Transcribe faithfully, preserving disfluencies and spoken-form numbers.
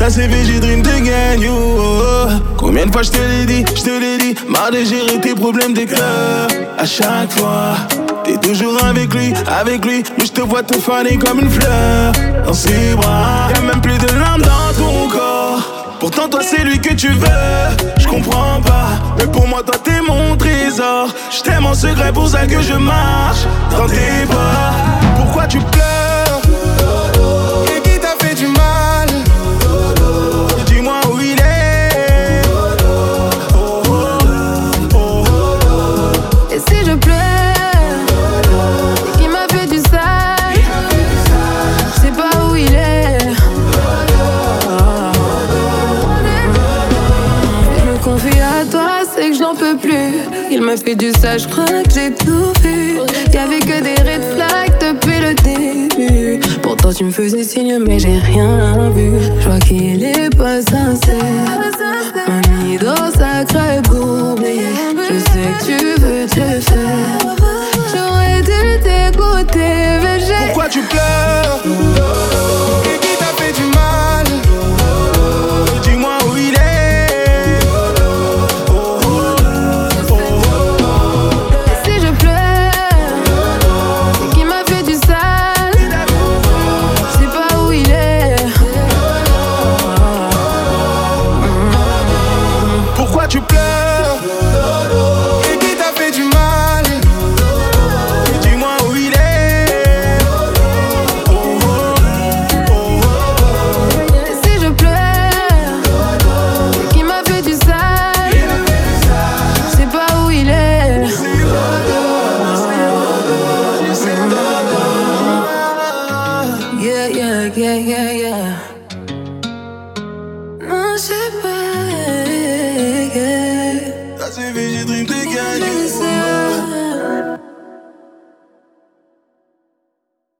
Ça c'est fait, j'ai dream again, you. Oh. Combien de fois je te l'ai dit, je te l'ai dit. Marre de gérer tes problèmes de cœur. À chaque fois, t'es toujours avec lui, avec lui. Mais je te vois te faner comme une fleur dans ses bras. Y'a même plus de larmes dans ton corps. Pourtant toi c'est lui que tu veux. Je comprends pas, mais pour moi toi t'es mon trésor. Je t'aime en secret, pour ça que je marche dans tes bras. Pourquoi tu pleures? Et qui t'a fait du mal? Dis-moi où il est. Et si je pleure? Et qui m'a fait du sale? Je sais pas où il est. Je me confie à toi, c'est que je n'en peux plus. Il m'a fait du sale, je crois que j'ai tout vu. Y'avait que des red flags depuis le début. Pourtant tu me faisais signe mais j'ai rien vu. Je vois qu'il est pas sincère. M'a mis dans sa crêpe pour oublier. Je sais que tu veux te faire. J'aurais dû t'écouter mais j'ai... Pourquoi tu pleures? Et qui t'a fait du mal? Dis-moi où il est. Tu pleures? Et qui t'a fait du mal? Dis-moi où il est. Oh, oh, oh, oh. Et si je pleure? Et qui m'a fait du sale? Je sais pas où il est. Yeah, yeah, yeah, yeah, yeah. Non, je sais pas. Ça c'est fait, j'ai dream again.